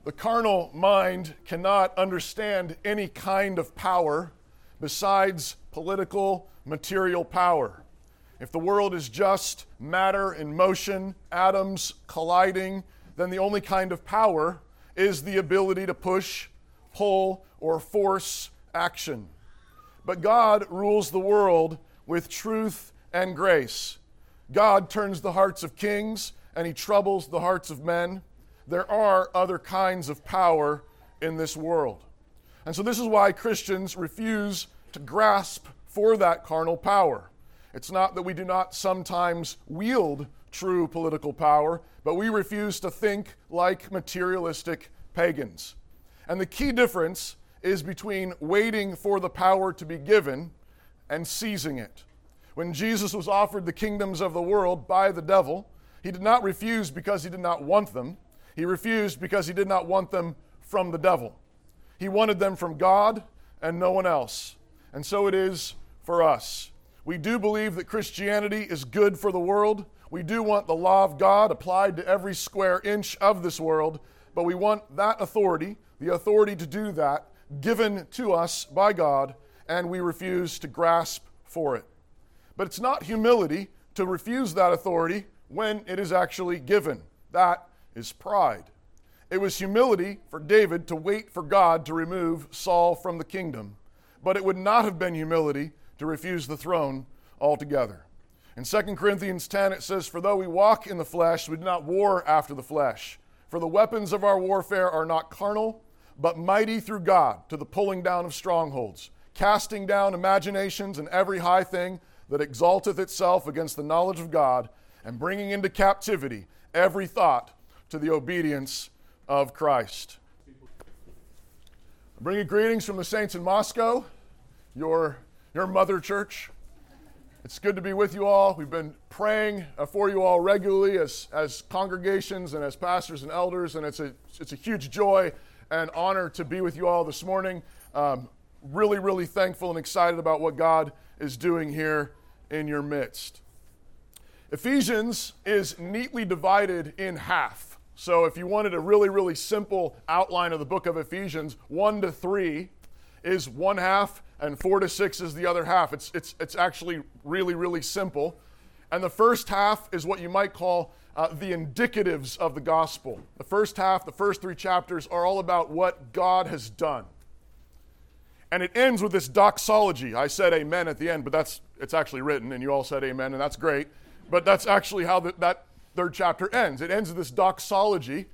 The carnal mind cannot understand any kind of power besides political, material power. If the world is just matter in motion, atoms colliding, then the only kind of power is the ability to push, pull, or force action. But God rules the world with truth and grace. God turns the hearts of kings and he troubles the hearts of men. There are other kinds of power in this world. And so this is why Christians refuse to grasp for that carnal power. It's not that we do not sometimes wield true political power, but we refuse to think like materialistic pagans. And the key difference is between waiting for the power to be given and seizing it. When Jesus was offered the kingdoms of the world by the devil, he did not refuse because he did not want them. He refused because he did not want them from the devil. He wanted them from God and no one else. And so it is for us. We do believe that Christianity is good for the world. We do want the law of God applied to every square inch of this world, but we want that authority, the authority to do that, given to us by God, and we refuse to grasp for it. But it's not humility to refuse that authority when it is actually given. That is pride. It was humility for David to wait for God to remove Saul from the kingdom, but it would not have been humility to refuse the throne altogether. In 2 Corinthians 10 it says, "For though we walk in the flesh, we do not war after the flesh. For the weapons of our warfare are not carnal, but mighty through God to the pulling down of strongholds, casting down imaginations and every high thing that exalteth itself against the knowledge of God, and bringing into captivity every thought to the obedience of Christ." I bring you greetings from the saints in Moscow, your mother church. It's good to be with you all. We've been praying for you all regularly as congregations and as pastors and elders, and it's a huge joy and honor to be with you all this morning. Really, really thankful and excited about what God is doing here in your midst. Ephesians is neatly divided in half. So if you wanted a really, really simple outline of the book of Ephesians, 1 to 3 is one half, and 4 to 6 is the other half. It's actually really, really simple. And the first half is what you might call the indicatives of the gospel. The first half, the first 3 chapters, are all about what God has done. And it ends with this doxology. I said amen at the end, but it's actually written, and you all said amen, and that's great. But that's actually how that third chapter ends. It ends with this doxology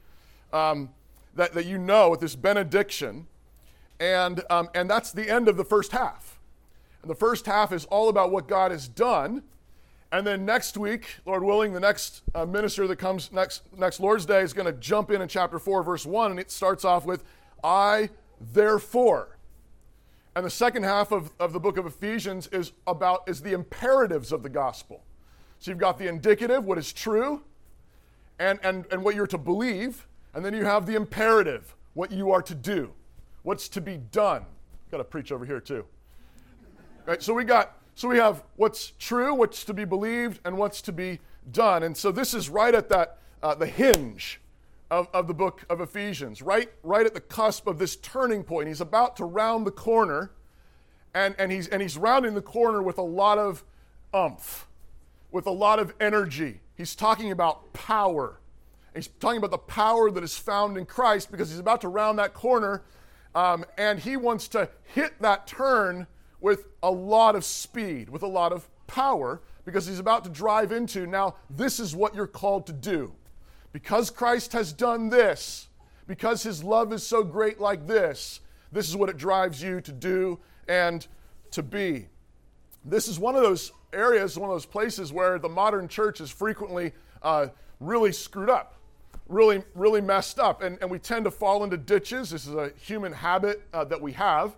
that you know, with this benediction. And that's the end of the first half. And the first half is all about what God has done. And then next week, Lord willing, the next minister that comes next Lord's Day is going to jump in chapter 4, verse 1, and it starts off with, "I, therefore." And the second half of the book of Ephesians is the imperatives of the gospel. So you've got the indicative, what is true, and what you're to believe, and then you have the imperative, what you are to do, what's to be done. Got to preach over here too. Right, so we have what's true, what's to be believed, and what's to be done. And so this is right at that the hinge of the book of Ephesians, right at the cusp of this turning point. He's about to round the corner, and he's rounding the corner with a lot of oomph, with a lot of energy. He's talking about power. He's talking about the power that is found in Christ, because he's about to round that corner, and he wants to hit that turn with a lot of speed, with a lot of power, because he's about to drive into, now, this is what you're called to do. Because Christ has done this, because his love is so great like this is what it drives you to do and to be. This is one of those areas, one of those places where the modern church is frequently really screwed up, really, really messed up. And we tend to fall into ditches. This is a human habit that we have.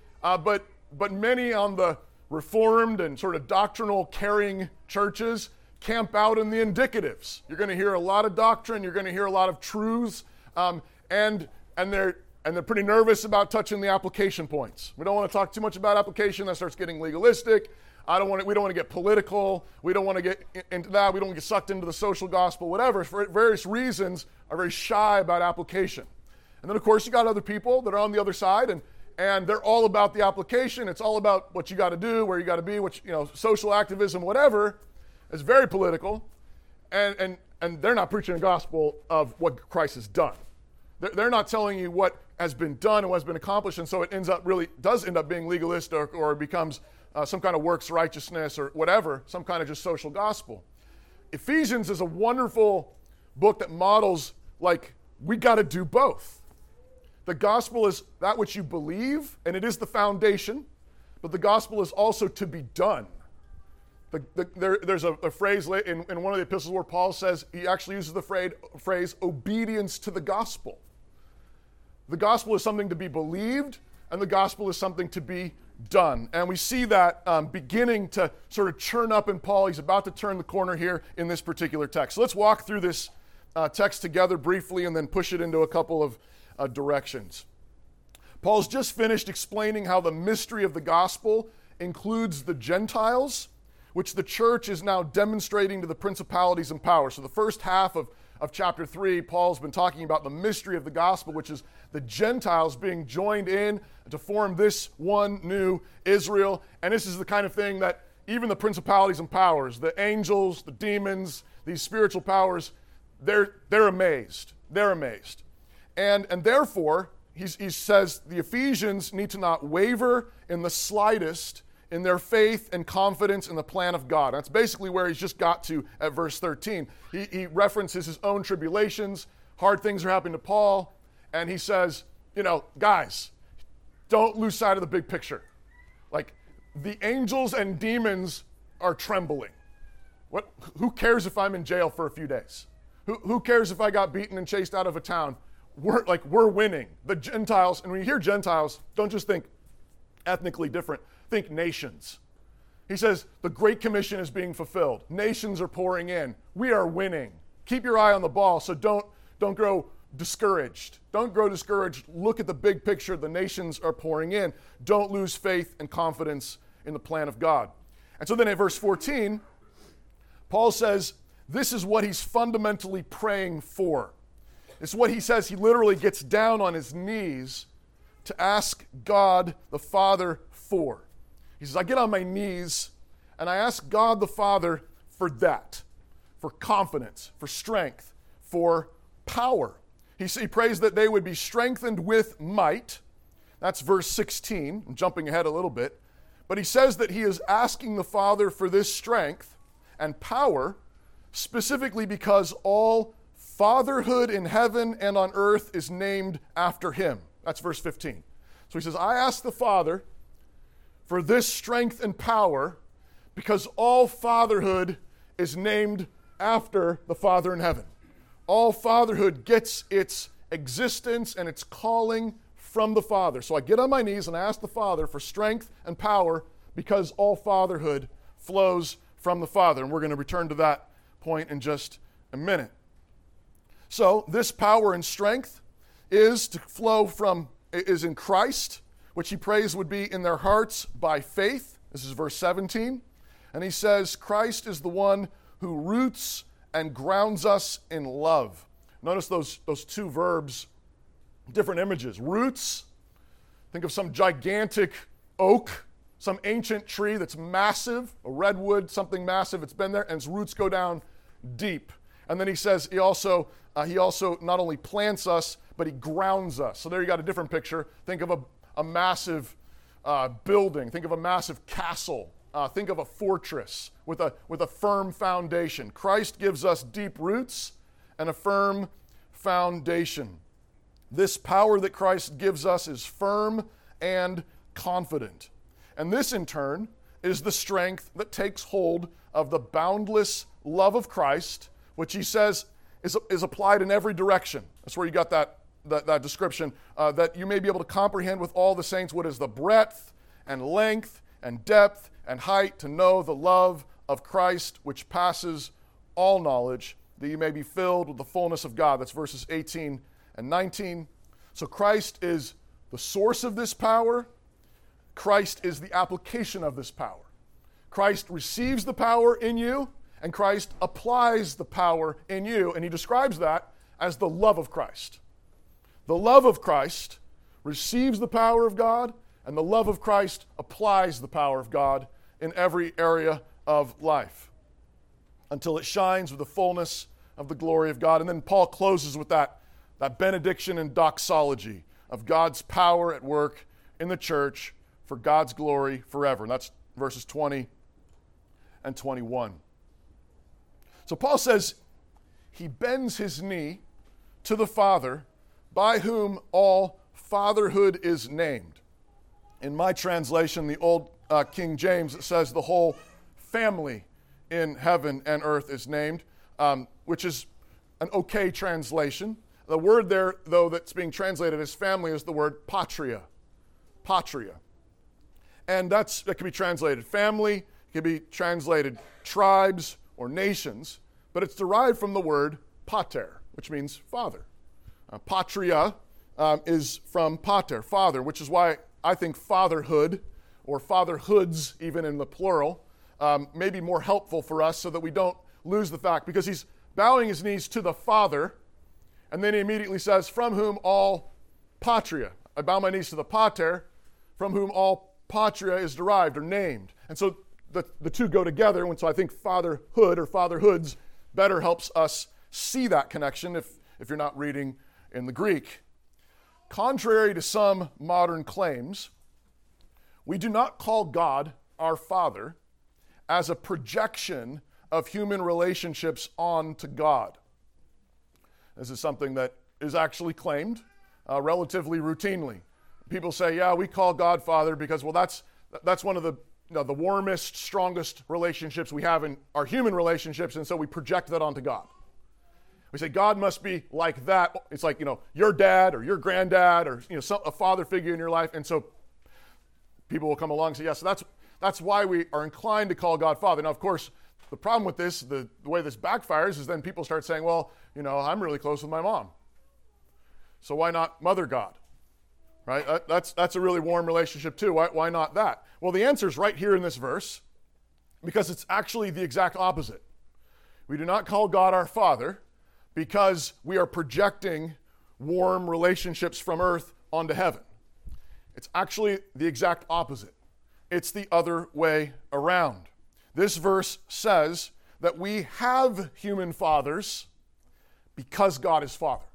But many on the Reformed and sort of doctrinal carrying churches camp out in the indicatives. You're going to hear a lot of doctrine. You're going to hear a lot of truths. And they're pretty nervous about touching the application points. We don't want to talk too much about application. That starts getting legalistic. We don't want to get political. We don't want to get into that. We don't want to get sucked into the social gospel, whatever. For various reasons, are very shy about application. And then, of course, you got other people that are on the other side, and they're all about the application. It's all about what you got to do, where you got to be, social activism, whatever. It's very political, and they're not preaching the gospel of what Christ has done. They're not telling you what has been done and what has been accomplished, and so it does end up being legalistic or becomes some kind of works righteousness or whatever, some kind of just social gospel. Ephesians is a wonderful book that models, we got to do both. The gospel is that which you believe, and it is the foundation, but the gospel is also to be done. There's a phrase in one of the epistles where Paul says, he actually uses the phrase obedience to the gospel. The gospel is something to be believed, and the gospel is something to be done. And we see that beginning to sort of churn up in Paul. He's about to turn the corner here in this particular text. So let's walk through this text together briefly and then push it into a couple of directions. Paul's just finished explaining how the mystery of the gospel includes the Gentiles, which the church is now demonstrating to the principalities and powers. So the first half of chapter 3, Paul's been talking about the mystery of the gospel, which is the Gentiles being joined in to form this one new Israel. And this is the kind of thing that even the principalities and powers, the angels, the demons, these spiritual powers, they're amazed. They're amazed. And therefore, he says the Ephesians need to not waver in the slightest in their faith and confidence in the plan of God. That's basically where he's just got to at verse 13. He references his own tribulations. Hard things are happening to Paul. And he says, guys, don't lose sight of the big picture. The angels and demons are trembling. Who cares if I'm in jail for a few days? Who cares if I got beaten and chased out of a town? We're winning. The Gentiles, and when you hear Gentiles, don't just think ethnically different, think nations. He says the Great Commission is being fulfilled. Nations are pouring in. We are winning. Keep your eye on the ball, so don't grow discouraged. Don't grow discouraged. Look at the big picture. The nations are pouring in. Don't lose faith and confidence in the plan of God. And so then at verse 14, Paul says this is what he's fundamentally praying for. It's what he says. He literally gets down on his knees to ask God the Father for. He says, I get on my knees and I ask God the Father for that, for confidence, for strength, for power. He prays that they would be strengthened with might. That's verse 16. I'm jumping ahead a little bit. But he says that he is asking the Father for this strength and power specifically because all fatherhood in heaven and on earth is named after him. That's verse 15. So he says, I ask the Father for this strength and power because all fatherhood is named after the Father in heaven. All fatherhood gets its existence and its calling from the Father. So I get on my knees and I ask the Father for strength and power because all fatherhood flows from the Father. And we're going to return to that point in just a minute. So this power and strength is in Christ, which he prays would be in their hearts by faith. This is verse 17. And he says, Christ is the one who roots and grounds us in love. Notice those two verbs, different images. Roots, think of some gigantic oak, some ancient tree that's massive, a redwood, something massive. It's been there, and its roots go down deep. And then he says he also not only plants us, but he grounds us. So there you got a different picture. Think of a massive building. Think of a massive castle. Think of a fortress with a firm foundation. Christ gives us deep roots and a firm foundation. This power that Christ gives us is firm and confident. And this, in turn, is the strength that takes hold of the boundless love of Christ, which he says is applied in every direction. That's where you got that description, that you may be able to comprehend with all the saints what is the breadth and length and depth and height, to know the love of Christ, which passes all knowledge, that you may be filled with the fullness of God. That's verses 18 and 19. So Christ is the source of this power. Christ is the application of this power. Christ receives the power in you, and Christ applies the power in you, and he describes that as the love of Christ. The love of Christ receives the power of God, and the love of Christ applies the power of God in every area of life until it shines with the fullness of the glory of God. And then Paul closes with that benediction and doxology of God's power at work in the church for God's glory forever. And that's verses 20 and 21. So Paul says he bends his knee to the Father by whom all fatherhood is named. In my translation, the old King James, it says the whole family in heaven and earth is named, which is an okay translation. The word there, though, that's being translated as family is the word patria. Patria. And that can be translated family, it can be translated tribes or nations, but it's derived from the word pater, which means father. Patria is from pater, father, which is why I think fatherhood, or fatherhoods even in the plural, may be more helpful for us so that we don't lose the fact, because he's bowing his knees to the Father, and then he immediately says, from whom all patria. I bow my knees to the pater, from whom all patria is derived or named. And so the two go together, and so I think fatherhood or fatherhoods better helps us see that connection if you're not reading in the Greek. Contrary to some modern claims, we do not call God our Father as a projection of human relationships onto God. This is something that is actually claimed relatively routinely. People say, yeah, we call God Father because, well, that's one of the warmest, strongest relationships we have in our human relationships, and so we project that onto God. We say God must be like that. It's like, your dad or your granddad or a father figure in your life, and so people will come along and say, yes, so that's why we are inclined to call God Father. Now, of course, the problem with this, the way this backfires, is then people start saying, well, I'm really close with my mom, so why not Mother God? Right? That's a really warm relationship too. Why not that? Well, the answer is right here in this verse, because it's actually the exact opposite. We do not call God our Father because we are projecting warm relationships from earth onto heaven. It's actually the exact opposite. It's the other way around. This verse says that we have human fathers because God is Father.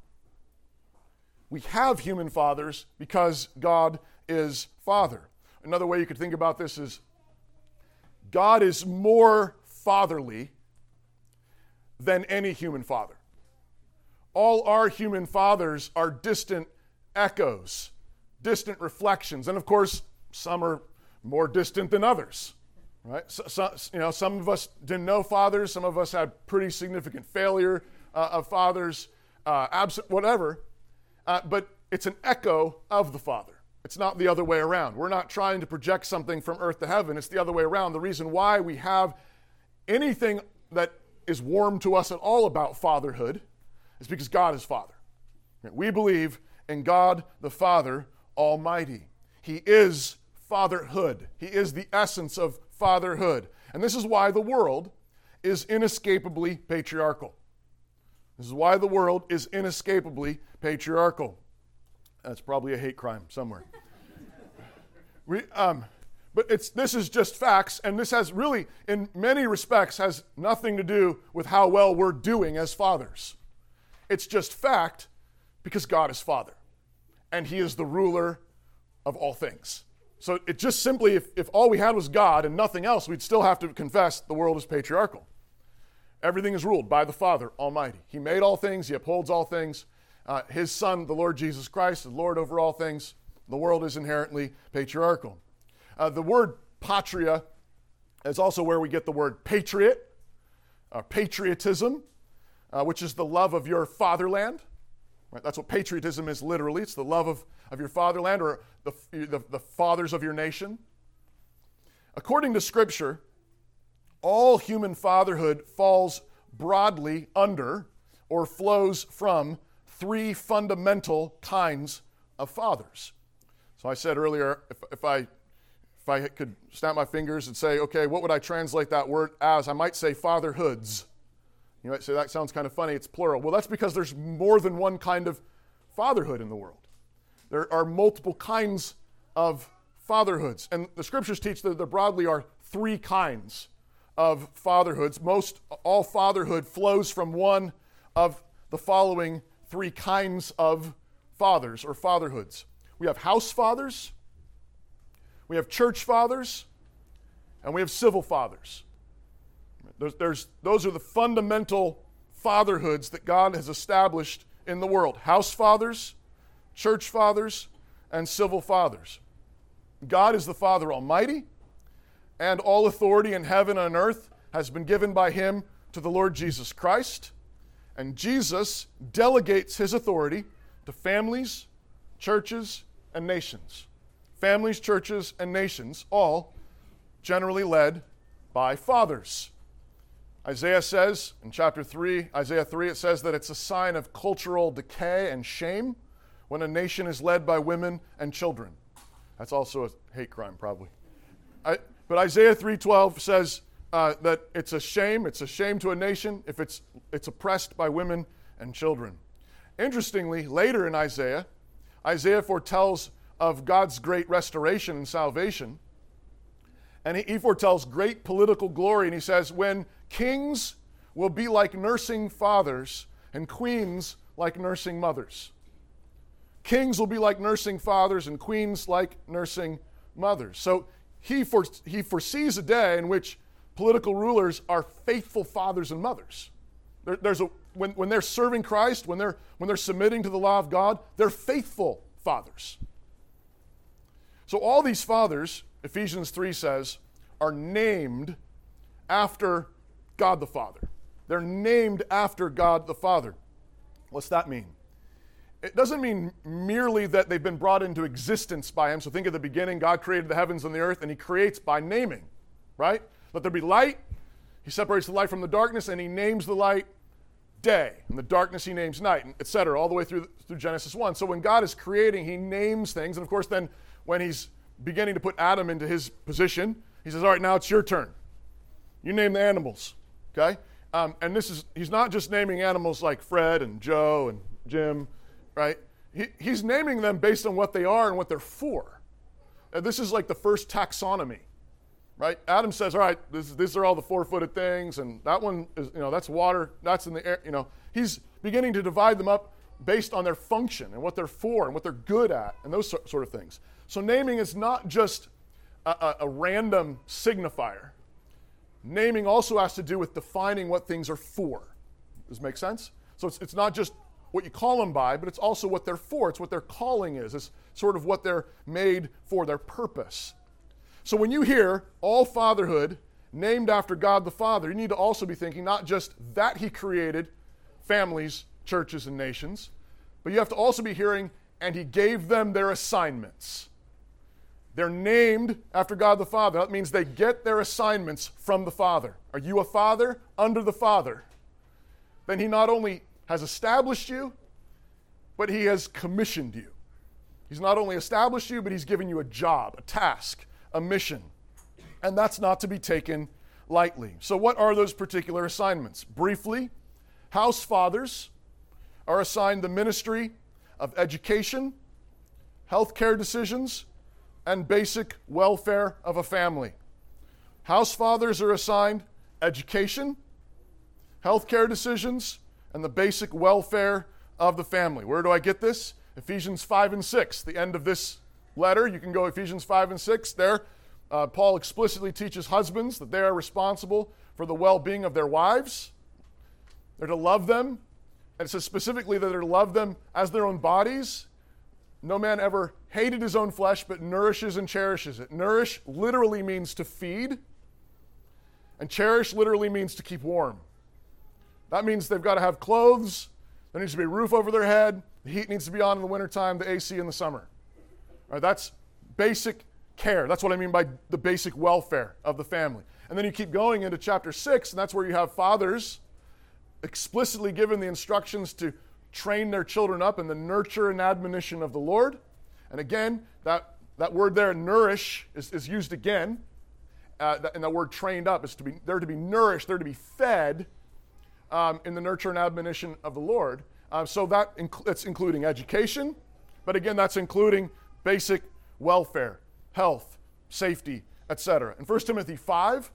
We have human fathers because God is Father. Another way you could think about this is God is more fatherly than any human father. All our human fathers are distant echoes, distant reflections, and of course, some are more distant than others. Right? So, some of us didn't know fathers. Some of us had pretty significant failure of fathers, absent, whatever. But it's an echo of the Father. It's not the other way around. We're not trying to project something from earth to heaven. It's the other way around. The reason why we have anything that is warm to us at all about fatherhood is because God is Father. We believe in God the Father Almighty. He is fatherhood. He is the essence of fatherhood. And this is why the world is inescapably patriarchal. This is why the world is inescapably patriarchal. That's probably a hate crime somewhere. But this is just facts, and this has really, in many respects, has nothing to do with how well we're doing as fathers. It's just fact because God is Father, and He is the ruler of all things. So it just simply, if all we had was God and nothing else, we'd still have to confess the world is patriarchal. Everything is ruled by the Father Almighty. He made all things. He upholds all things. His Son, the Lord Jesus Christ, is Lord over all things. The world is inherently patriarchal. The word patria is also where we get the word patriot, patriotism, which is the love of your fatherland. Right? That's what patriotism is literally. It's the love of your fatherland, or the fathers of your nation. According to Scripture, all human fatherhood falls broadly under or flows from three fundamental kinds of fathers. So I said earlier, if I could snap my fingers and say, okay, what would I translate that word as? I might say fatherhoods. You might say that sounds kind of funny, it's plural. Well, that's because there's more than one kind of fatherhood in the world. There are multiple kinds of fatherhoods. And the scriptures teach that there broadly are three kinds of fatherhoods. All fatherhood flows from one of the following three kinds of fathers or fatherhoods. We have house fathers, we have church fathers, and we have civil fathers. Those are the fundamental fatherhoods that God has established in the world. House fathers, church fathers, and civil fathers. God is the Father Almighty, and all authority in heaven and earth has been given by him to the Lord Jesus Christ. And Jesus delegates his authority to families, churches, and nations. Families, churches, and nations, all generally led by fathers. Isaiah says in chapter 3, Isaiah 3, it says that it's a sign of cultural decay and shame when a nation is led by women and children. That's also a hate crime, probably. But Isaiah 3:12 says that it's a shame to a nation if it's oppressed by women and children. Interestingly, later in Isaiah foretells of God's great restoration and salvation, and he foretells great political glory, and he says, when kings will be like nursing fathers and queens like nursing mothers. Kings will be like nursing fathers and queens like nursing mothers. So he foresees a day in which political rulers are faithful fathers and mothers. When they're serving Christ, when they're submitting to the law of God, they're faithful fathers. So all these fathers, Ephesians 3 says, are named after God the Father. They're named after God the Father. What's that mean? It doesn't mean merely that they've been brought into existence by him. So think of the beginning, God created the heavens and the earth, and he creates by naming, right? Let there be light. He separates the light from the darkness, and he names the light day, and the darkness he names night, etc., all the way through Genesis 1. So when God is creating, he names things, and of course then when he's beginning to put Adam into his position, he says, all right, now it's your turn. You name the animals, okay? And he's not just naming animals like Fred and Joe and Jim, right? He's naming them based on what they are and what they're for. And this is like the first taxonomy, right? Adam says, all right, these are all the four-footed things, and that one is, that's water, that's in the air, He's beginning to divide them up based on their function and what they're for and what they're good at and those sort of things. So naming is not just a random signifier. Naming also has to do with defining what things are for. Does this make sense? So it's not just what you call them by, but it's also what they're for. It's what their calling is. It's sort of what they're made for, their purpose. So when you hear all fatherhood named after God the Father, you need to also be thinking not just that he created families, churches, and nations, but you have to also be hearing, and he gave them their assignments. They're named after God the Father. That means they get their assignments from the Father. Are you a father under the Father? Then he not only has established you, but he has commissioned you. He's not only established you, but he's given you a job, a task, a mission. And that's not to be taken lightly. So what are those particular assignments? Briefly, house fathers are assigned the ministry of education, healthcare decisions, and basic welfare of a family. House fathers are assigned education, healthcare decisions, and the basic welfare of the family. Where do I get this? Ephesians 5 and 6, the end of this letter. You can go Ephesians 5 and 6 there. Paul explicitly teaches husbands that they are responsible for the well-being of their wives. They're to love them. And it says specifically that they're to love them as their own bodies. No man ever hated his own flesh, but nourishes and cherishes it. Nourish literally means to feed, and cherish literally means to keep warm. That means they've got to have clothes, there needs to be a roof over their head, the heat needs to be on in the wintertime, the AC in the summer. All right, that's basic care. That's what I mean by the basic welfare of the family. And then you keep going into chapter 6, and that's where you have fathers explicitly given the instructions to train their children up in the nurture and admonition of the Lord. And again, that word there, nourish, is used again. And that word trained up is they're to be nourished, they're to be fed in the nurture and admonition of the Lord. So that's including education, but again, that's including basic welfare, health, safety, etc. In 1 Timothy 5,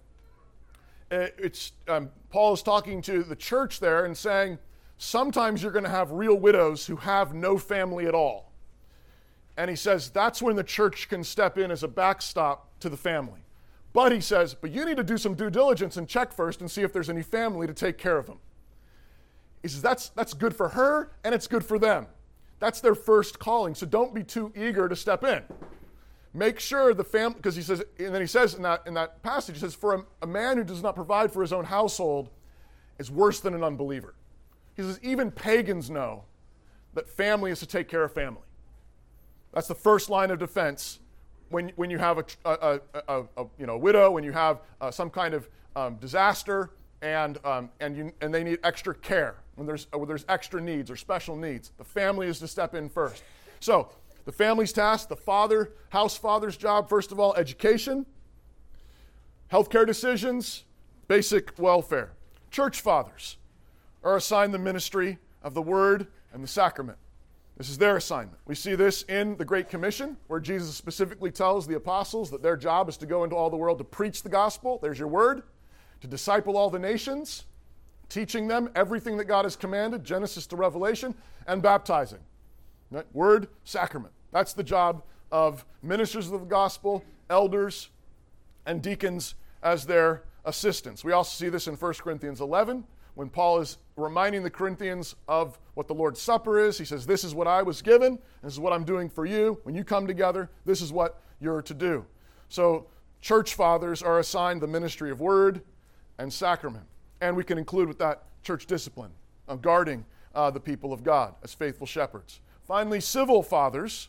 Paul is talking to the church there and saying, sometimes you're going to have real widows who have no family at all. And he says that's when the church can step in as a backstop to the family. But he says, but you need to do some due diligence and check first and see if there's any family to take care of them. He says that's good for her and it's good for them. That's their first calling, so don't be too eager to step in. Make sure the family, because he says, and then he says in that passage, he says, for a man who does not provide for his own household is worse than an unbeliever. He says, even pagans know that family is to take care of family. That's the first line of defense when you have a widow, when you have some kind of disaster, and they need extra care, when there's extra needs or special needs. The family is to step in first. So the family's task, the house father's job, first of all, education, healthcare decisions, basic welfare. Church fathers are assigned the ministry of the word and the sacrament. This is their assignment. We see this in the Great Commission, where Jesus specifically tells the apostles that their job is to go into all the world to preach the gospel. There's your word. To disciple all the nations, teaching them everything that God has commanded, Genesis to Revelation, and baptizing. Right? Word, sacrament. That's the job of ministers of the gospel, elders, and deacons as their assistants. We also see this in 1 Corinthians 11, when Paul is reminding the Corinthians of what the Lord's Supper is. He says, this is what I was given, this is what I'm doing for you. When you come together, this is what you're to do. So church fathers are assigned the ministry of word and sacrament. And we can include with that church discipline, of guarding the people of God as faithful shepherds. Finally, civil fathers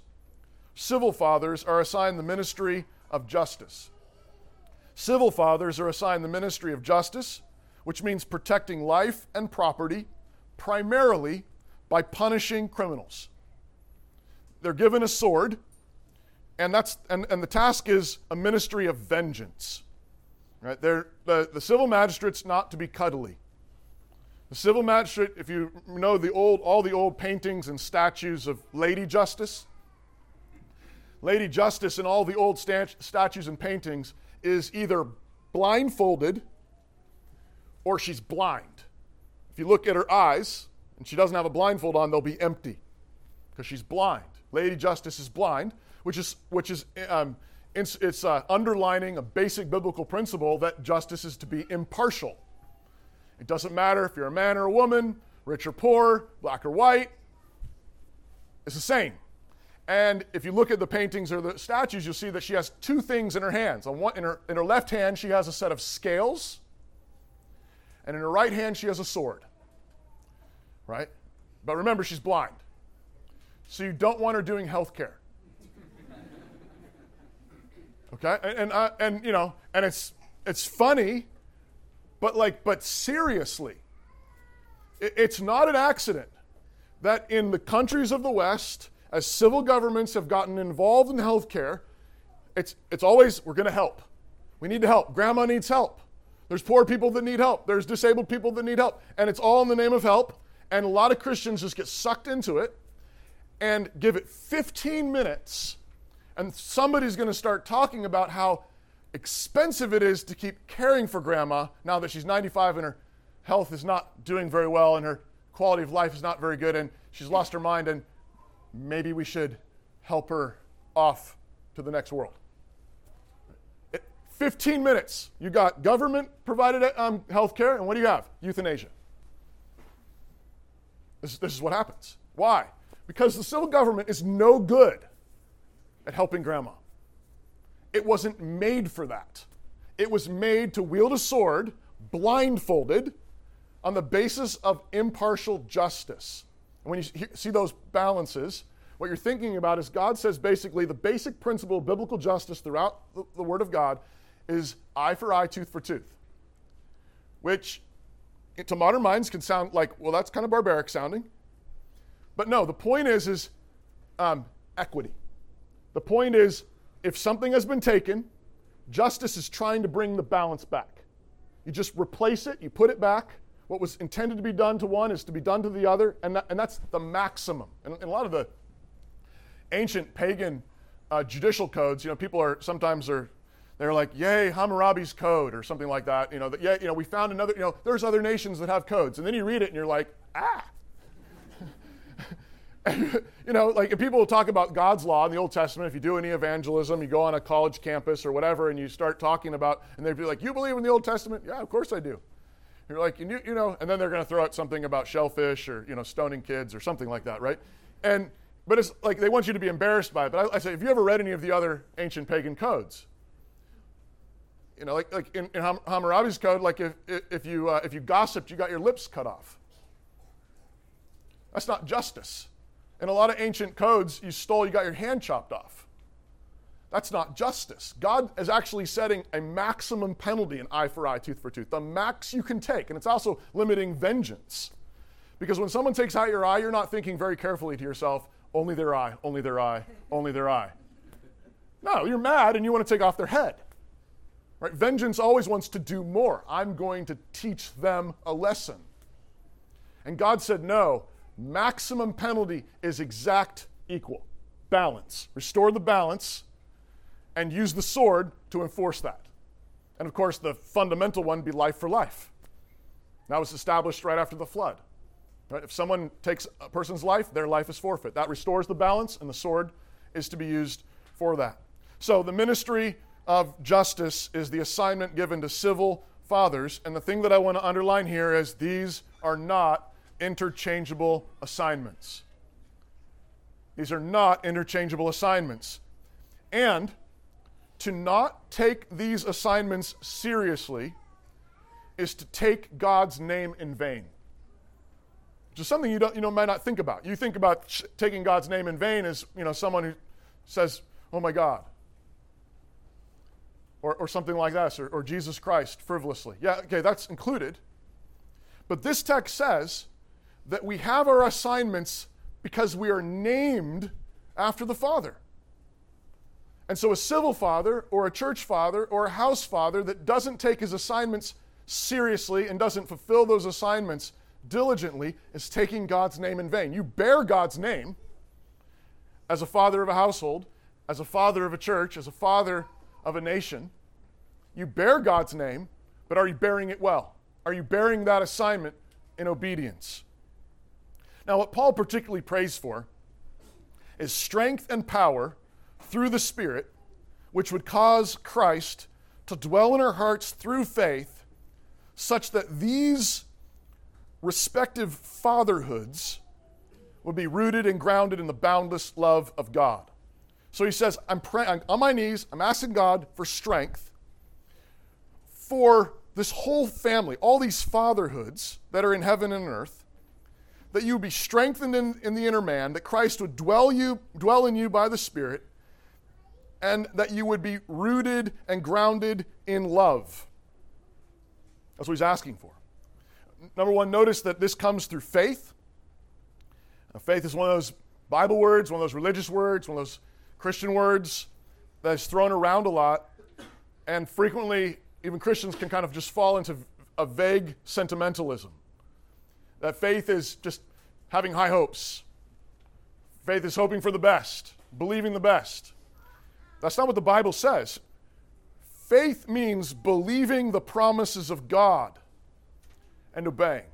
are assigned the ministry of justice. Civil fathers are assigned the ministry of justice, which means protecting life and property, primarily by punishing criminals. They're given a sword, and the task is a ministry of vengeance. Right? The civil magistrate's not to be cuddly. The civil magistrate, if you know all the old paintings and statues of Lady Justice, Lady Justice in all the old statues and paintings is either blindfolded or she's blind. If you look at her eyes and she doesn't have a blindfold on, they'll be empty because she's blind. Lady Justice is blind, which is underlining a basic biblical principle that justice is to be impartial. It doesn't matter if you're a man or a woman, rich or poor, black or white. It's the same. And if you look at the paintings or the statues, you'll see that she has two things in her hands. In her left hand, she has a set of scales, and in her right hand, she has a sword. Right? But remember, she's blind. So you don't want her doing health care. Okay? And it's funny, but seriously, it's not an accident that in the countries of the West, as civil governments have gotten involved in healthcare, it's always, we're going to help. We need to help. Grandma needs help. There's poor people that need help. There's disabled people that need help. And it's all in the name of help. And a lot of Christians just get sucked into it and give it 15 minutes, and somebody's going to start talking about how expensive it is to keep caring for grandma now that she's 95 and her health is not doing very well and her quality of life is not very good and she's lost her mind, and maybe we should help her off to the next world. 15 minutes. You got government-provided health care, and what do you have? Euthanasia. This is what happens. Why? Because the civil government is no good at helping grandma. It wasn't made for that. It was made to wield a sword, blindfolded, on the basis of impartial justice. And when you see those balances, what you're thinking about is God says basically the basic principle of biblical justice throughout the Word of God is eye for eye, tooth for tooth. Which, to modern minds, can sound like, well, that's kind of barbaric sounding. But no, the point is equity. The point is, if something has been taken, justice is trying to bring the balance back. You just replace it, you put it back What was intended to be done to one is to be done to the other, and that's the maximum. And a lot of the ancient pagan judicial codes, people are sometimes they're like, yay, Hammurabi's code or something like that. We found another, there's other nations that have codes. And then you read it and you're like, like people will talk about God's law in the Old Testament. If you do any evangelism, you go on a college campus or whatever, and you start talking about, and they'd be like, you believe in the Old Testament? Yeah, of course I do. You're like, and then they're going to throw out something about shellfish or, stoning kids or something like that, right? But it's like they want you to be embarrassed by it. But I say, have you ever read any of the other ancient pagan codes? Like in Hammurabi's code, like if you gossiped, you got your lips cut off. That's not justice. In a lot of ancient codes, you stole, you got your hand chopped off. That's not justice. God is actually setting a maximum penalty, an eye for eye, tooth for tooth, the max you can take. And it's also limiting vengeance. Because when someone takes out your eye, you're not thinking very carefully to yourself, only their eye, only their eye, only their eye. No, you're mad and you want to take off their head. Right? Vengeance always wants to do more. I'm going to teach them a lesson. And God said, no, maximum penalty is exact equal. Balance. Restore the balance and use the sword to enforce that. And of course, the fundamental one be life for life. That was established right after the flood. Right? If someone takes a person's life, their life is forfeit. That restores the balance, and the sword is to be used for that. So the ministry of justice is the assignment given to civil fathers. And the thing that I want to underline here is these are not interchangeable assignments. These are not interchangeable assignments. And to not take these assignments seriously is to take God's name in vain. Which is something you might not think about. You think about taking God's name in vain as someone who says, "Oh my God," or something like that, or Jesus Christ frivolously. Yeah, okay, that's included. But this text says that we have our assignments because we are named after the Father. And so a civil father or a church father or a house father that doesn't take his assignments seriously and doesn't fulfill those assignments diligently is taking God's name in vain. You bear God's name as a father of a household, as a father of a church, as a father of a nation. You bear God's name, but are you bearing it well? Are you bearing that assignment in obedience? Now, what Paul particularly prays for is strength and power through the Spirit, which would cause Christ to dwell in our hearts through faith, such that these respective fatherhoods would be rooted and grounded in the boundless love of God. So he says, I'm praying on my knees, I'm asking God for strength for this whole family, all these fatherhoods that are in heaven and earth, that you would be strengthened in the inner man, that Christ would dwell in you by the Spirit, and that you would be rooted and grounded in love. That's what he's asking for. Number one, notice that this comes through faith. Now, faith is one of those Bible words, one of those religious words, one of those Christian words that is thrown around a lot. And frequently, even Christians can kind of just fall into a vague sentimentalism. That faith is just having high hopes. Faith is hoping for the best, believing the best. That's not what the Bible says. Faith means believing the promises of God and obeying.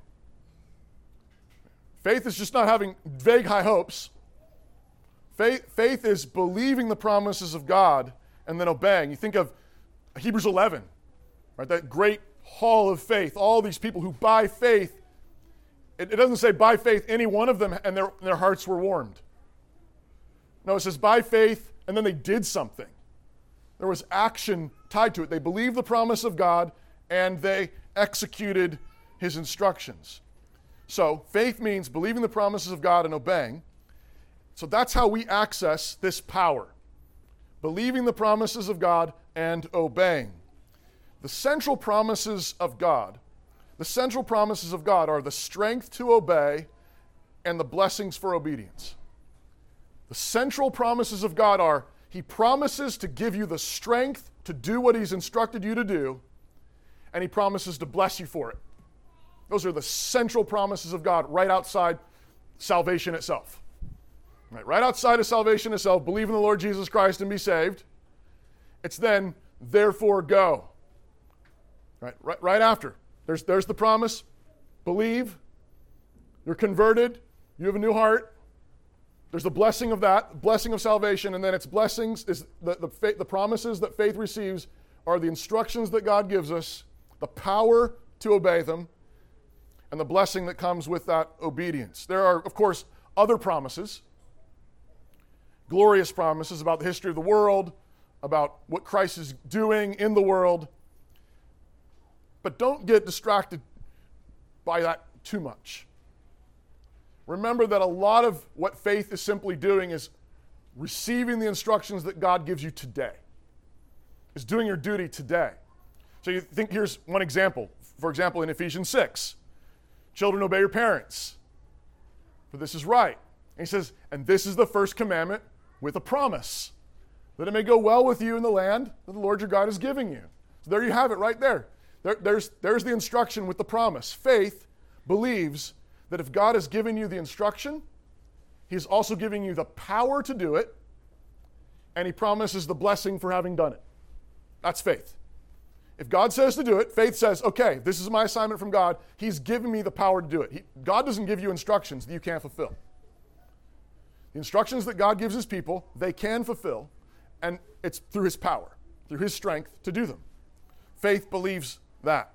Faith is just not having vague high hopes. Faith is believing the promises of God and then obeying. You think of Hebrews 11, right? That great hall of faith. All these people who by faith, it doesn't say by faith any one of them and their hearts were warmed. No, it says by faith and then they did something. There was action tied to it. They believed the promise of God and they executed his instructions. So faith means believing the promises of God and obeying. So that's how we access this power. Believing the promises of God and obeying. The central promises of God are the strength to obey and the blessings for obedience. The central promises of God are he promises to give you the strength to do what he's instructed you to do, and he promises to bless you for it. Those are the central promises of God right outside salvation itself. Right outside of salvation itself, believe in the Lord Jesus Christ and be saved. It's then, therefore go. Right after. There's the promise. Believe. You're converted. You have a new heart. There's the blessing of that, blessing of salvation, and then its blessings, is the promises that faith receives are the instructions that God gives us, the power to obey them, and the blessing that comes with that obedience. There are, of course, other promises, glorious promises about the history of the world, about what Christ is doing in the world, but don't get distracted by that too much. Remember that a lot of what faith is simply doing is receiving the instructions that God gives you today. Is doing your duty today. So you think, here's one example. For example, in Ephesians 6, children, obey your parents, for this is right. And he says, and this is the first commandment with a promise, that it may go well with you in the land that the Lord your God is giving you. So there you have it right there. There's the instruction with the promise. Faith believes that if God has given you the instruction, He's also giving you the power to do it, and He promises the blessing for having done it. That's faith. If God says to do it, faith says, okay, this is my assignment from God. He's given me the power to do it. God doesn't give you instructions that you can't fulfill. The instructions that God gives His people, they can fulfill, and it's through His power, through His strength to do them. Faith believes that.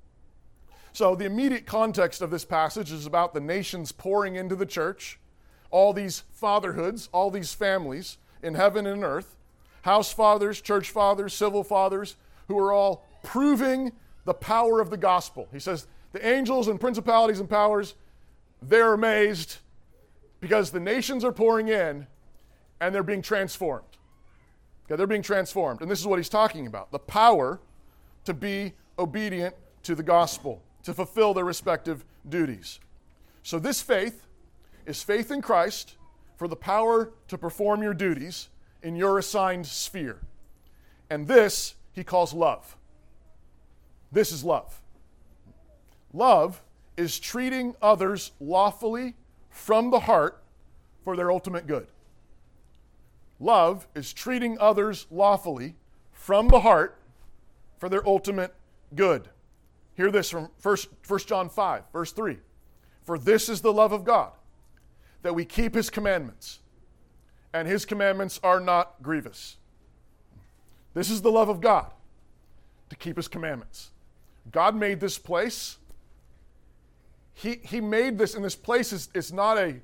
So the immediate context of this passage is about the nations pouring into the church, all these fatherhoods, all these families in heaven and earth, house fathers, church fathers, civil fathers, who are all proving the power of the gospel. He says the angels and principalities and powers, they're amazed because the nations are pouring in and they're being transformed. Okay, they're being transformed. And this is what he's talking about, the power to be obedient to the gospel, to fulfill their respective duties. So this faith is faith in Christ for the power to perform your duties in your assigned sphere. And this he calls love. This is love. Love is treating others lawfully from the heart for their ultimate good. Love is treating others lawfully from the heart for their ultimate good. Hear this from 1 John 5, verse 3. For this is the love of God, that we keep His commandments, and His commandments are not grievous. This is the love of God, to keep His commandments. God made this place. He made this, and this place is not a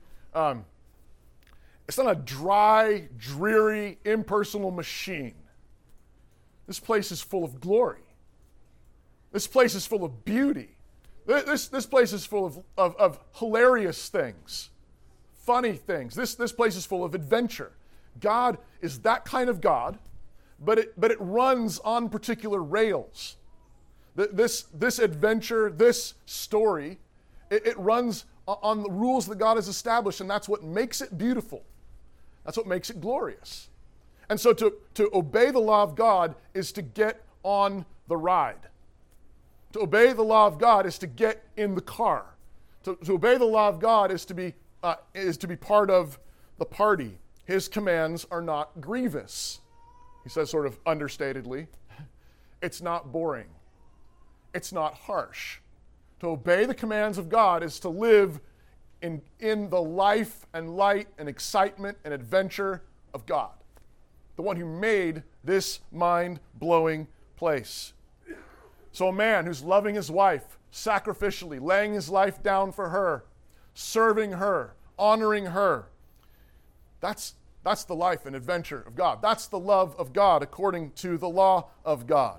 dry, dreary, impersonal machine. This place is full of glory. This place is full of beauty. This place is full of hilarious things, funny things. This place is full of adventure. God is that kind of God, but it runs on particular rails. This adventure, this story, it runs on the rules that God has established, and that's what makes it beautiful. That's what makes it glorious. And so to obey the law of God is to get on the ride. To obey the law of God is to get in the car. To obey the law of God is to be part of the party. His commands are not grievous. He says sort of understatedly. It's not boring. It's not harsh. To obey the commands of God is to live in the life and light and excitement and adventure of God, the one who made this mind-blowing place. So a man who's loving his wife sacrificially, laying his life down for her, serving her, honoring her, that's the life and adventure of God. That's the love of God according to the law of God.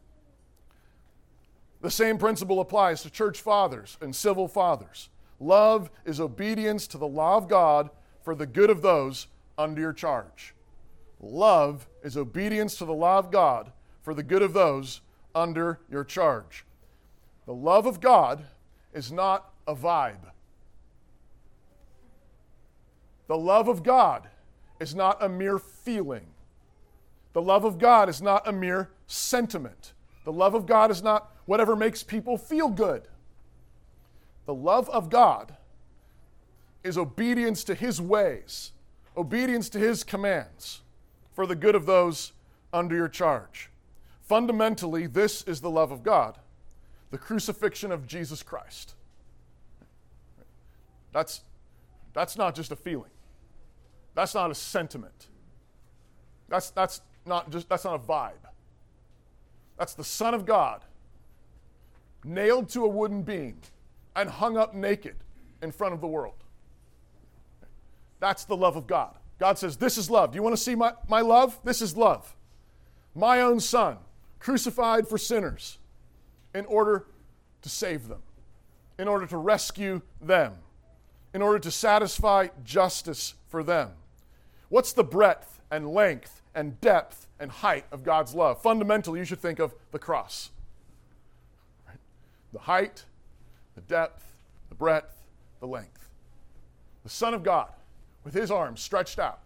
The same principle applies to church fathers and civil fathers. Love is obedience to the law of God for the good of those under your charge. Love is obedience to the law of God for the good of those under your charge. The love of God is not a vibe. The love of God is not a mere feeling. The love of God is not a mere sentiment. The love of God is not whatever makes people feel good. The love of God is obedience to his ways, obedience to his commands for the good of those under your charge. Fundamentally, this is the love of God, the crucifixion of Jesus Christ. That's not just a feeling. That's not a sentiment. That's not a vibe. That's the Son of God nailed to a wooden beam and hung up naked in front of the world. That's the love of God. God says, this is love. Do you want to see my love? This is love. My own Son, crucified for sinners in order to save them, in order to rescue them, in order to satisfy justice for them. What's the breadth and length and depth and height of God's love? Fundamentally, you should think of the cross. Right? The height, the depth, the breadth, the length. The Son of God, with his arms stretched out,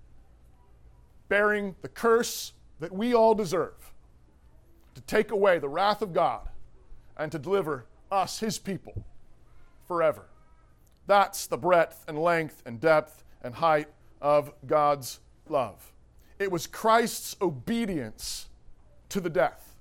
bearing the curse that we all deserve, to take away the wrath of God and to deliver us, his people, forever. That's the breadth and length and depth and height of God's love. It was Christ's obedience to the death.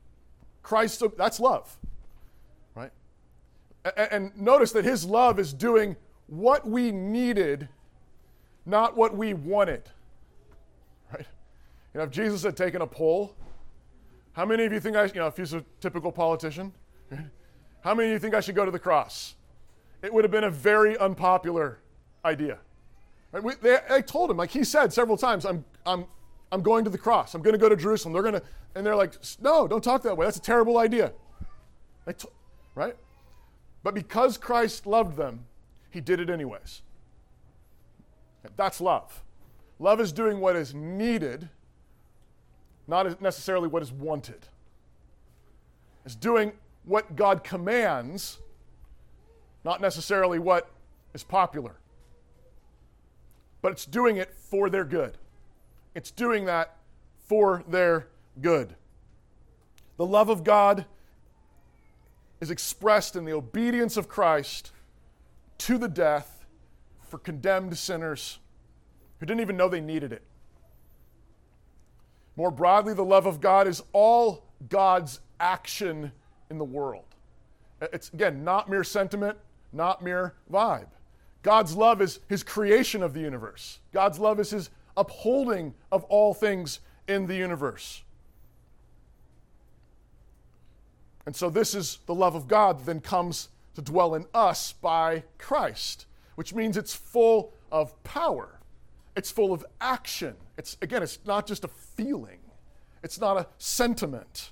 That's love, right? And notice that his love is doing what we needed, not what we wanted, right? If Jesus had taken a poll, how many of you think if he's a typical politician, how many of you think I should go to the cross? It would have been a very unpopular idea. Right? They told him, like he said several times, I'm going to the cross. I'm going to go to Jerusalem. And they're like, no, don't talk that way. That's a terrible idea. Right? But because Christ loved them, he did it anyways. That's love. Love is doing what is needed, not necessarily what is wanted. It's doing what God commands, not necessarily what is popular. But it's doing it for their good. It's doing that for their good. The love of God is expressed in the obedience of Christ to the death for condemned sinners who didn't even know they needed it. More broadly, the love of God is all God's action in the world. It's, again, not mere sentiment, not mere vibe. God's love is his creation of the universe. God's love is his upholding of all things in the universe. And so this is the love of God that then comes to dwell in us by Christ, which means it's full of power. It's full of action. It's not just a feeling. It's not a sentiment.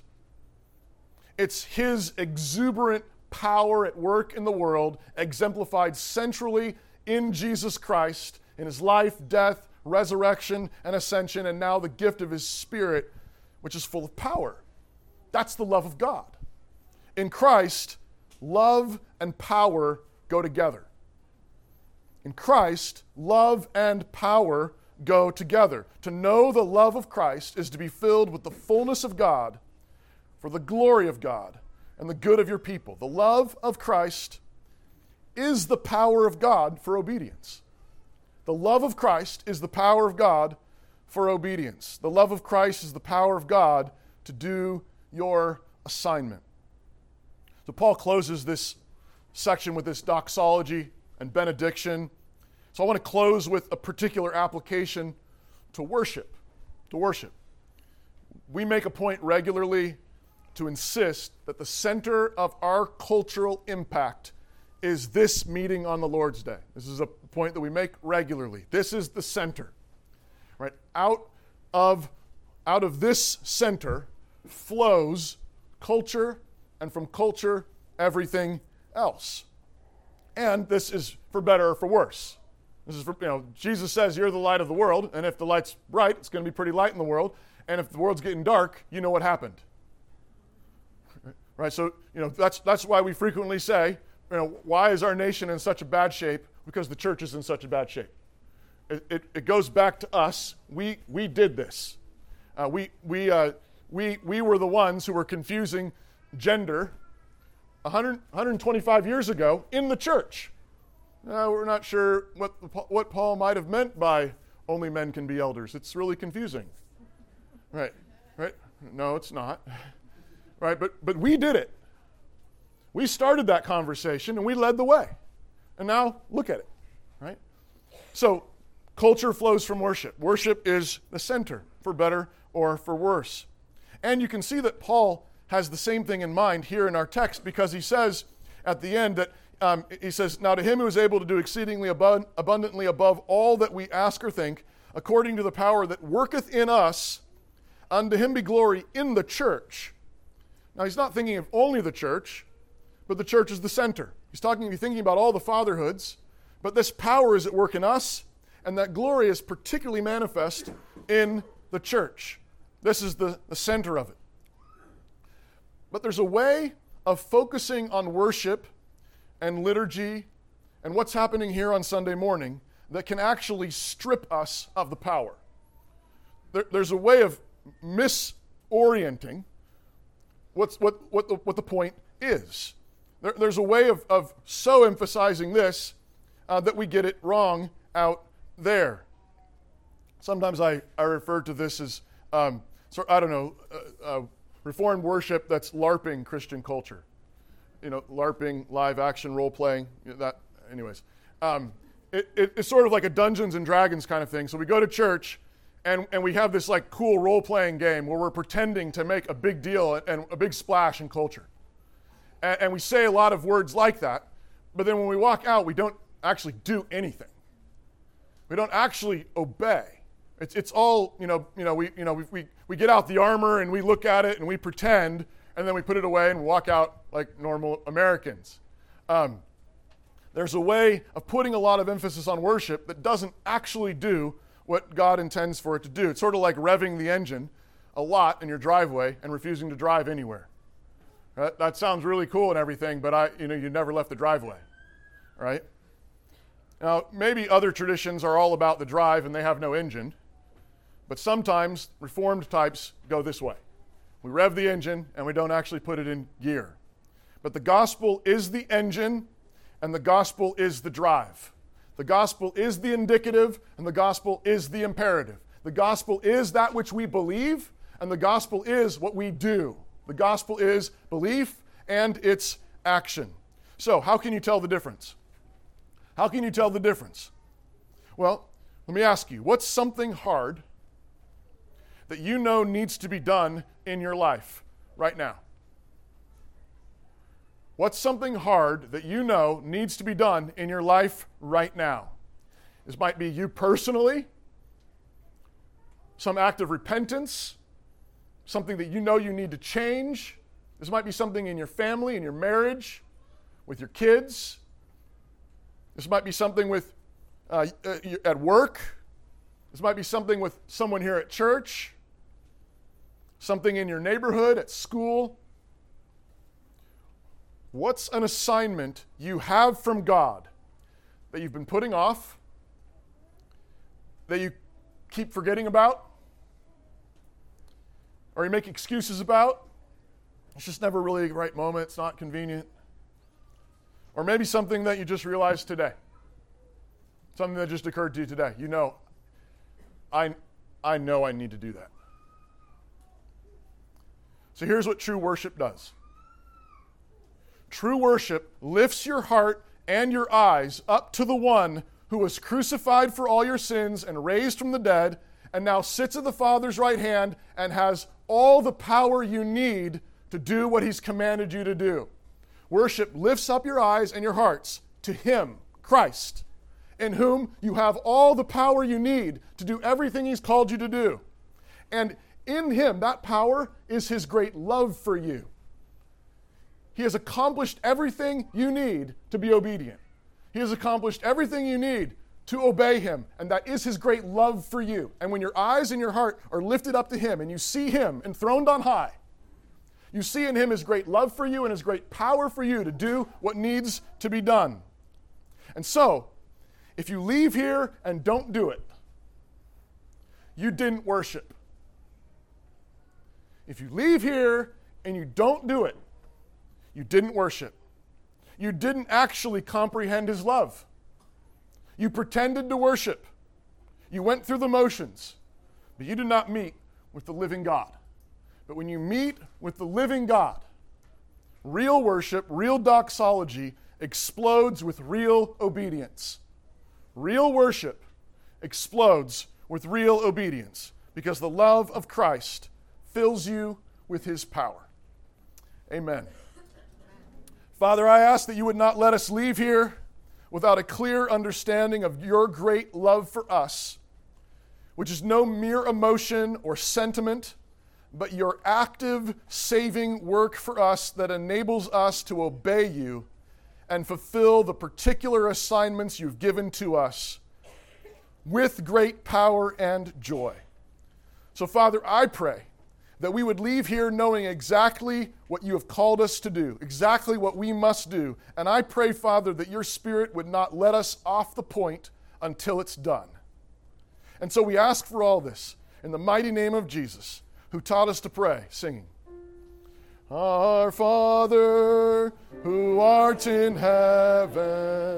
It's his exuberant power at work in the world, exemplified centrally in Jesus Christ, in his life, death, resurrection, and ascension, and now the gift of his Spirit, which is full of power. That's the love of God. In Christ, love and power go together. In Christ, love and power go together. To know the love of Christ is to be filled with the fullness of God for the glory of God and the good of your people. The love of Christ is the power of God for obedience. The love of Christ is the power of God for obedience. The love of Christ is the power of God to do your assignment. So Paul closes this section with this doxology and benediction. So I want to close with a particular application to worship. To worship. We make a point regularly to insist that the center of our cultural impact is this meeting on the Lord's Day. This is a point that we make regularly. This is the center. Right? Out of this center flows culture, and from culture, everything else. And this is for better or for worse. This is for, Jesus says you're the light of the world, and if the light's bright, it's going to be pretty light in the world. And if the world's getting dark, you know what happened. Right? So, that's why we frequently say, why is our nation in such a bad shape? Because the church is in such a bad shape. It goes back to us. We did this. We were the ones who were confusing gender 125 years ago in the church. We're not sure what Paul might have meant by only men can be elders. It's really confusing. Right? No, it's not. Right? But we did it. We started that conversation and we led the way. And now look at it. Right? So culture flows from worship. Worship is the center, for better or for worse. And you can see that Paul has the same thing in mind here in our text, because he says at the end that he says, "Now to him who is able to do exceedingly abundantly above all that we ask or think, according to the power that worketh in us, unto him be glory in the church." Now he's not thinking of only the church, but the church is the center. He's thinking about all the fatherhoods, but this power is at work in us, and that glory is particularly manifest in the church. This is the center of it. But there's a way of focusing on worship and liturgy and what's happening here on Sunday morning that can actually strip us of the power. There's a way of misorienting what the point is. There's a way of so emphasizing this that we get it wrong out there. Sometimes I refer to this as, Reformed worship that's LARPing Christian culture. LARPing, live action role playing. It's sort of like a Dungeons and Dragons kind of thing. So we go to church and we have this like cool role playing game where we're pretending to make a big deal and a big splash in culture. And we say a lot of words like that, but then when we walk out, we don't actually do anything. We don't actually obey. It's all, we get out the armor and we look at it and we pretend, and then we put it away and walk out like normal Americans. There's a way of putting a lot of emphasis on worship that doesn't actually do what God intends for it to do. It's sort of like revving the engine a lot in your driveway and refusing to drive anywhere. Right? That sounds really cool and everything, but you never left the driveway, right? Now, maybe other traditions are all about the drive and they have no engine, but sometimes Reformed types go this way. We rev the engine and we don't actually put it in gear. But the gospel is the engine and the gospel is the drive. The gospel is the indicative and the gospel is the imperative. The gospel is that which we believe and the gospel is what we do. The gospel is belief and its action. So, how can you tell the difference? How can you tell the difference? Well, let me ask you, what's something hard that you know needs to be done in your life right now? What's something hard that you know needs to be done in your life right now? This might be you personally, some act of repentance, something that you know you need to change. This might be something in your family, in your marriage, with your kids. This might be something with at work. This might be something with someone here at church. Something in your neighborhood, at school. What's an assignment you have from God that you've been putting off, that you keep forgetting about, or you make excuses about? It's just never really the right moment. It's not convenient. Or maybe something that you just realized today. Something that just occurred to you today. I know I need to do that. So here's what true worship does. True worship lifts your heart and your eyes up to the one who was crucified for all your sins and raised from the dead and now sits at the Father's right hand and has all the power you need to do what he's commanded you to do. Worship lifts up your eyes and your hearts to him, Christ, in whom you have all the power you need to do everything he's called you to do. And in him, that power is his great love for you. He has accomplished everything you need to be obedient. He has accomplished everything you need to obey him, and that is his great love for you. And when your eyes and your heart are lifted up to him and you see him enthroned on high, you see in him his great love for you and his great power for you to do what needs to be done. And so, if you leave here and don't do it, you didn't worship. If you leave here and you don't do it, You didn't worship. You didn't actually comprehend his love. You pretended to worship. You went through the motions, but you did not meet with the living God. But when you meet with the living God, real worship, real doxology explodes with real obedience. Real worship explodes with real obedience because the love of Christ fills you with his power. Amen. Father, I ask that you would not let us leave here without a clear understanding of your great love for us, which is no mere emotion or sentiment, but your active saving work for us that enables us to obey you and fulfill the particular assignments you've given to us with great power and joy. So, Father, I pray that we would leave here knowing exactly what you have called us to do, exactly what we must do. And I pray, Father, that your Spirit would not let us off the point until it's done. And so we ask for all this in the mighty name of Jesus, who taught us to pray, singing, Our Father, who art in heaven,